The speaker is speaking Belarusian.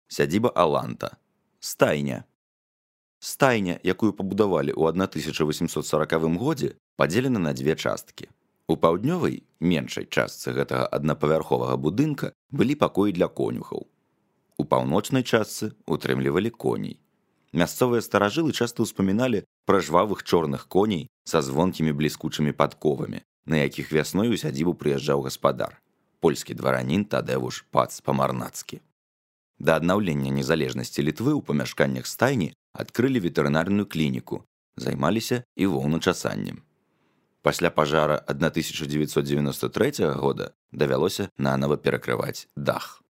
Сядзіба Аланта. Стайня. Стайня, якую пабудавалі ў 1840 годзе, падзелена на дзве часткі. У паўднёвай, меншай частцы гэтага аднапавярховага будынка былі пакоі для конюхаў. У паўночнай частцы утрымлівалі коней. Мясцовыя старажылы часта ўспаміналі пра жвавых чорных коней са звонкімі бліскучымі падковамі, на якіх вясной у сядзібу прыязджаў гаспадар, польскі дваранін Тадэвуш Пац-Памарнацкі. Да аднаўлення незалежнасці Літвы ў памяшканнях стайні адкрылі ветэрынарную клініку, займаліся і воўначасаннем. Пасля пажара 1993 года давялося нанава перакрываць дах.